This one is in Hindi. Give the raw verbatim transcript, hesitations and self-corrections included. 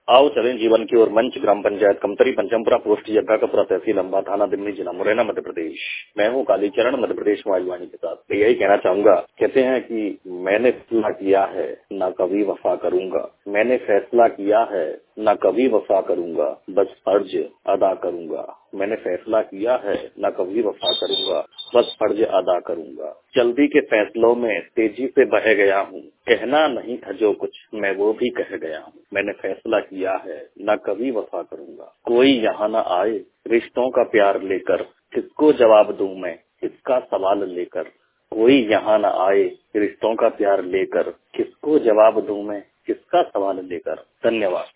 आओ चलें जीवन की ओर मंच ग्राम पंचायत कमतरी पंचमपुरा पोस्ट जग्गाकपुरा तहसील अम्बा थाना दिमनी जिला मुरैना मध्य प्रदेश। मैं हूँ कालीचरण मध्य प्रदेश वायुवाणी के साथ। तो यही कहना चाहूंगा, कहते हैं कि मैंने फैसला किया है ना कभी वफा करूंगा, मैंने फैसला किया है ना कभी वफा करूंगा, बस फर्ज अदा करूंगा। मैंने फैसला किया है ना कभी वफा करूंगा, बस फर्ज अदा करूंगा। जल्दी के फैसलों में तेजी से बह गया हूँ, कहना नहीं था जो कुछ मैं वो भी कह गया हूँ। मैंने फैसला किया है ना कभी वफा करूंगा। कोई यहाँ ना आए रिश्तों का प्यार लेकर, किसको जवाब दूं मैं इसका सवाल लेकर। कोई यहाँ ना आए रिश्तों का प्यार लेकर, किसको जवाब दूं मैं किसका सवाल लेकर। धन्यवाद।